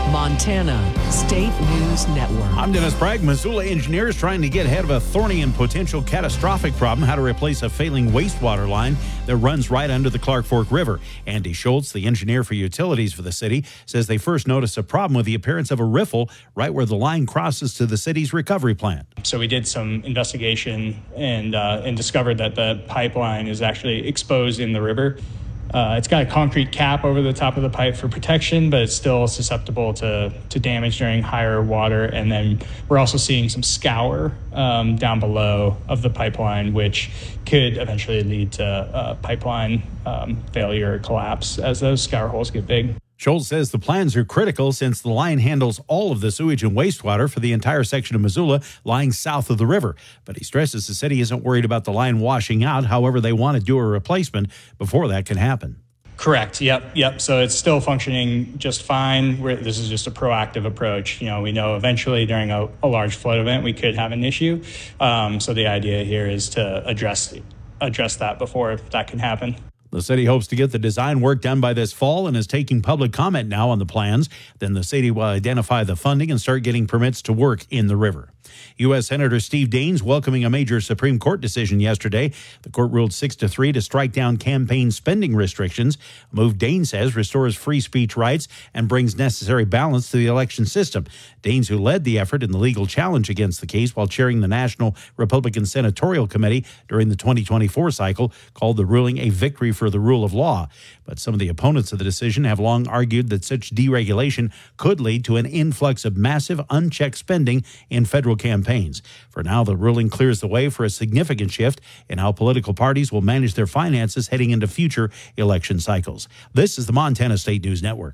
Montana State News Network. I'm Dennis Bragg. Missoula engineers trying to get ahead of a thorny and potential catastrophic problem, how to replace a failing wastewater line that runs right under the Clark Fork River. Andy Schultz, the engineer for utilities for the city, says they first noticed a problem with the appearance of a riffle right where the line crosses to the city's recovery plant. So we did some investigation and discovered that the pipeline is actually exposed in the river. It's got a concrete cap over the top of the pipe for protection, but it's still susceptible to damage during higher water. And then we're also seeing some scour down below of the pipeline, which could eventually lead to pipeline failure or collapse as those scour holes get big. Schultz says the plans are critical since the line handles all of the sewage and wastewater for the entire section of Missoula lying south of the river. But he stresses the city isn't worried about the line washing out. However, they want to do a replacement before that can happen. Correct. Yep. So it's still functioning just fine. This is just a proactive approach. We know eventually during a large flood event we could have an issue. So the idea here is to address that before that can happen. The city hopes to get the design work done by this fall and is taking public comment now on the plans. Then the city will identify the funding and start getting permits to work in the river. U.S. Senator Steve Daines welcoming a major Supreme Court decision yesterday. The court ruled 6-3 to strike down campaign spending restrictions. A move Daines says restores free speech rights and brings necessary balance to the election system. Daines, who led the effort in the legal challenge against the case while chairing the National Republican Senatorial Committee during the 2024 cycle, called the ruling a victory for the rule of law. But some of the opponents of the decision have long argued that such deregulation could lead to an influx of massive unchecked spending in federal campaigns. For now, the ruling clears the way for a significant shift in how political parties will manage their finances heading into future election cycles. This is the Montana State News Network.